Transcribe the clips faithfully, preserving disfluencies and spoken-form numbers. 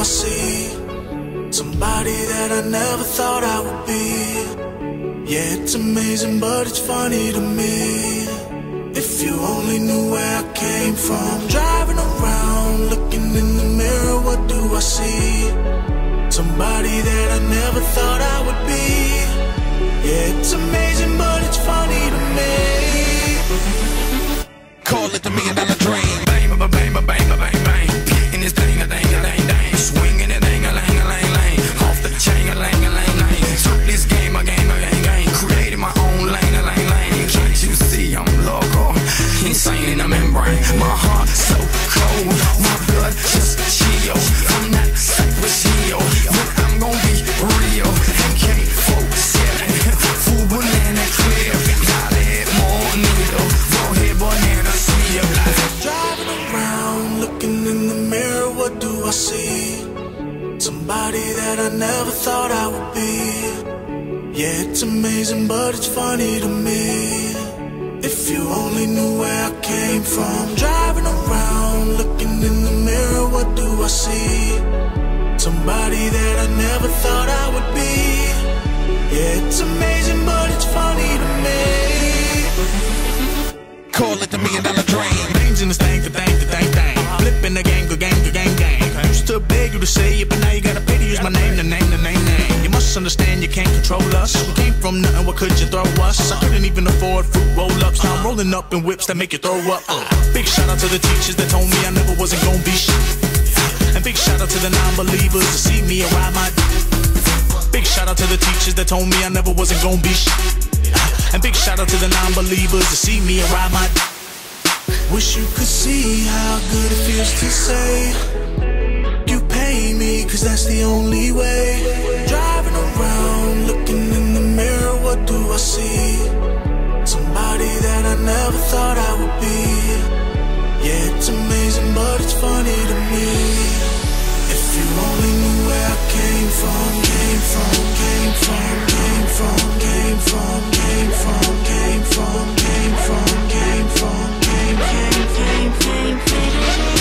I see? Somebody that I never thought I would be. Yeah, it's amazing, but it's funny to me. If you only knew where I came from. Driving around, looking in the mirror, what do I see? Somebody that I never thought I would be. Yeah, it's amazing, but it's funny to me. Call it the million dollar dream. Bang, ba, bang, ba, bang, ba, bang, bang. In this thing, a dang, a dang, dang. Swinging it, dang, a lang, a lang, lang. Off the chain, a lang, a lang, lang. Took this game, a game, a gang, gang. Created my own lane, a lang, lang. Can't you see I'm loco? Insane in the membrane. My heart so cold. My blood just chill. I'm not Cypress Hill, but I'm gon' be real. A K forty-seven, full banana clear. Dollar head, more needle. Go ahead, banana seal. Driving around, looking in the mirror, what do I see? Somebody that I never thought I would be. Yeah, it's amazing, but it's funny to me. If you only knew where I came from. Driving around, looking in the mirror, what do I see? Somebody that I never thought I would be. Yeah, it's amazing, but it's funny to me. Call it the million dollar dream. Names in this thing, the thing, the thing, thing. Flipping the gang, the gang, the gang, gang. I used to beg you to say it, but now you gotta pay to use my name, the name, the name, name. You must understand you can't control us. We came from nothing, what could you throw us? I couldn't even afford fruit roll-ups. Now I'm rolling up in whips that make you throw up. Uh. Big shout out to the teachers that told me I never wasn't gonna be shit. And big shout out to the non-believers to see me and ride my d. Big shout out to the teachers that told me I never wasn't gonna be shit. And big shout out to the non-believers to see me and ride my d. Wish you could see how good it feels to say you pay me, cause that's the only way. Driving around, looking in the mirror, what do I see? Somebody that I never thought I would be. Yeah, it's amazing, but it's funny to me. If you only knew where I came from, came from, came from, came from, came from, came from, came from, came from, came from, came, came, came, came, came.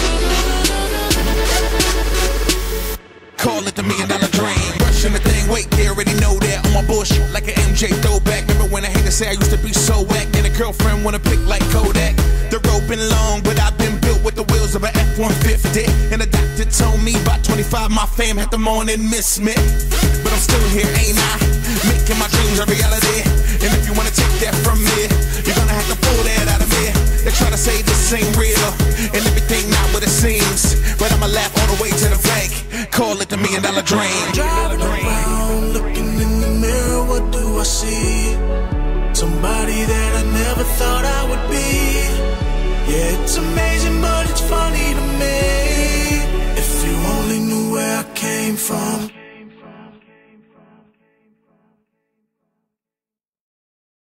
Call it the million dollar dream. Brushing the thing, wait, they already know that. On my bullshit like an M J throwback. Remember when I hate to say I used to be so whack, and a girlfriend wanna pick like Kodak. The road been long, but I've been built with the wheels of an F one fifty. And the doctor told me by twenty-five my fam had the morning miss me. But I'm still here, ain't I? Making my dreams a reality. And if you wanna take that from me, you're gonna have to pull that out of me. They try to say this ain't real, and everything not what it seems. But I'ma laugh all the way to the bank. Call it the million dollar dream. Driving around, looking in the mirror, what do I see? Somebody that I never thought I would be. Yeah, it's amazing, but it's funny to me. If you only knew where I came from.